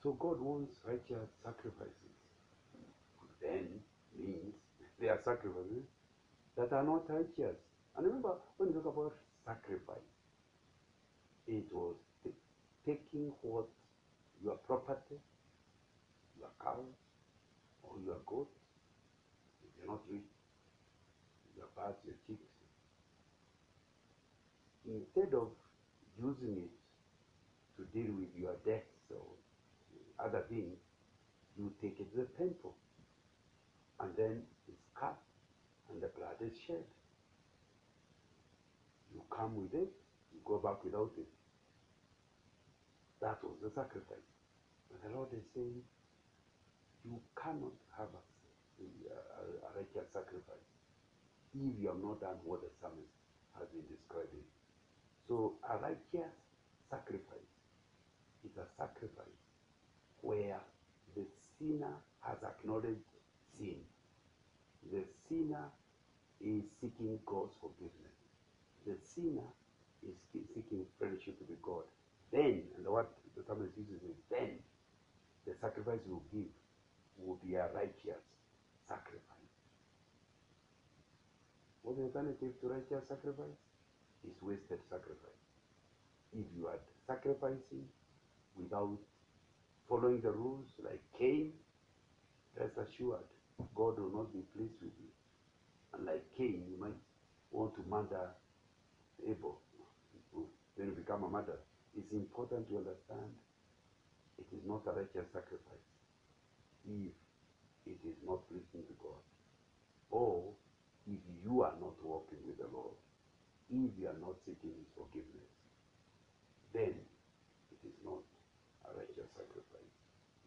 So God wants righteous sacrifices. Then means there are sacrifices that are not righteous. And remember, when you talk about sacrifice, it was taking what your property, your cows, or your goats, if you're not rich, your birds, your chicks, instead of using it to deal with your debts or other things, you take it to the temple, and then it's cut, and the blood is shed. You come with it, you go back without it. That was the sacrifice. But the Lord is saying, you cannot have a righteous sacrifice if you have not done what the psalmist has been describing. So a righteous sacrifice is a sacrifice where the sinner has acknowledged sin. The sinner is seeking God's forgiveness. The sinner is seeking friendship with God. Then, and what the psalmist uses is then, the sacrifice you will give will be a righteous sacrifice. What the alternative to righteous sacrifice is wasted sacrifice. If you are sacrificing without following the rules like Cain, rest assured, God will not be pleased with you. And like Cain, you might want to murder Abel. Then you become a murderer. It's important to understand it is not a righteous sacrifice if it is not pleasing to God. Or if you are not walking with the Lord, if you are not seeking His forgiveness, then it is not